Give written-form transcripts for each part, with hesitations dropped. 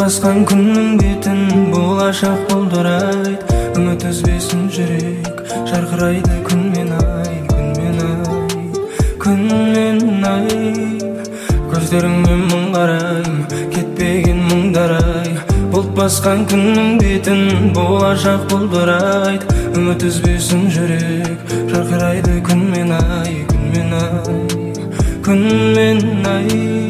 басқан күннің бетін болашақ бұлдырайды. Үміт үзбесін жүрек, жарқырайды күнмен ай, күнмен ай, күнмен ай. Көздеріңмен мұң қарайм, кетпеген мұңдар-ай. Бұлт басқан күннің бетін болашақ бұлдырайды. Үміт үзбесін жүрек, жарқырайды күнмен ай, күнмен ай, күнмен ай.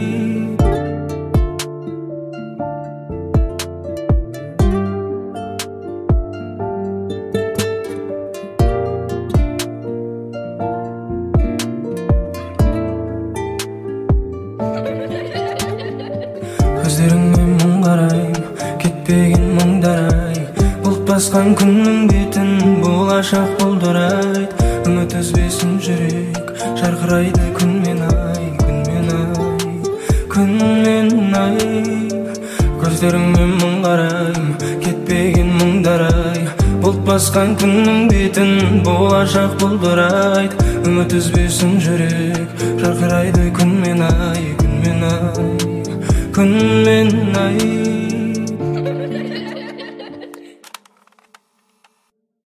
Көздеріңмен мұң қарайм, кетпеген мұңдар-ай. Бұлт басқан күннің бетін болашақ бұлдырайды. Үміт үзбесін жүрек, жарқырайды күнмен ай, күнмен ай, күнмен ай. Көздеріңмен мұң қарайм, кетпеген мұңдар-ай. Бұлт басқан күннің бетін болашақ бұлдырайды. Үміт үзбесін жүрек, жарқырайды күнмен ай, күнмен ай, күнмен ай.